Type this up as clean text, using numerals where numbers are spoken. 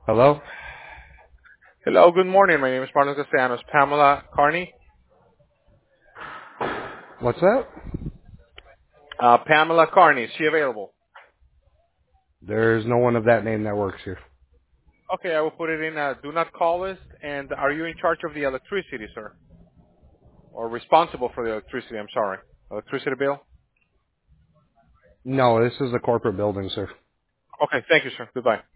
Hello? Hello, good morning. My name is Marlon Castellanos. Pamela Carney. What's that? Pamela Carney, is she available? There's no one of that name that works here. Okay, I will put it in a do not call list. And are you in charge of the electricity, sir? Or responsible for the electricity, I'm sorry. Electricity bill? No, this is a corporate building, sir. Okay, thank you, sir. Goodbye.